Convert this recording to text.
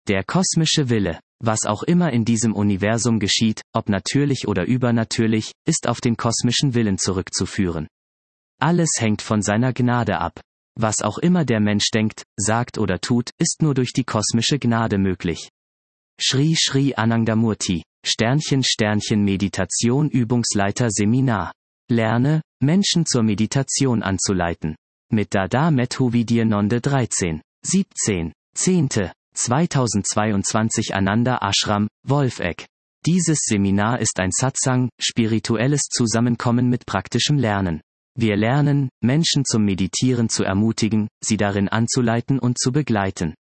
Der kosmische Wille. Was auch immer in diesem Universum geschieht, ob natürlich oder übernatürlich, ist auf den kosmischen Willen zurückzuführen. Alles hängt von seiner Gnade ab. Was auch immer der Mensch denkt, sagt oder tut, ist nur durch die kosmische Gnade möglich. Shri Shri Anandamurti. Meditation Übungsleiter Seminar. Lerne, Menschen zur Meditation anzuleiten. Mit Dada Methuvidienonde 13. 17. 10. 2022 Ananda Ashram, Wolfegg. Dieses Seminar ist ein Satsang, spirituelles Zusammenkommen mit praktischem Lernen. Wir lernen, Menschen zum Meditieren zu ermutigen, sie darin anzuleiten und zu begleiten.